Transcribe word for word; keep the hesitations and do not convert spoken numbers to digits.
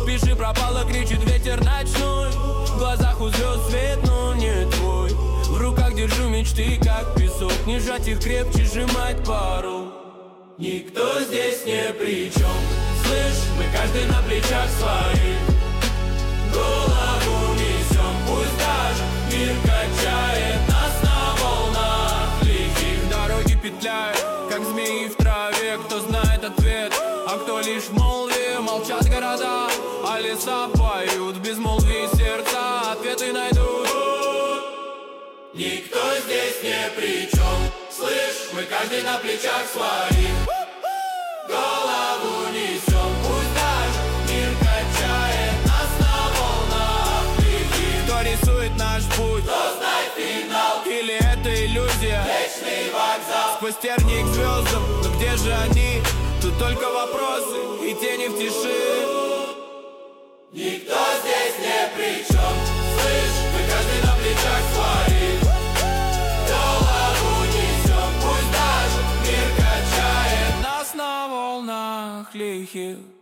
пиши пропало, кричит ветер ночной. В глазах у звезд свет, но не твой. В руках держу мечты, как песок. Не сжать их крепче, сжимать пару. Никто здесь не при чем. Слышь, мы каждый на плечах своих. Голову несем, пусть даже мир качает нас на волнах лихих. Дороги петляют, как змеи в траве. Кто знает ответ, а кто лишь в молве. Молчат города, а леса поют. В безмолвии сердца ответы найдут. Никто здесь не при чем. Слышь, мы каждый на плечах своих. Голову несем, пусть даже мир качает нас на волнах лихих. Кто рисует наш путь, кто знает финал. Или это иллюзия, вечный вокзал. Сквозь тернии к звездам, но где же они? Тут только вопросы и тени в тиши. Никто здесь не при чем. Слышь, мы каждый на плечах своих. Голову несем, пусть даже мир качает нас на волнах лихих.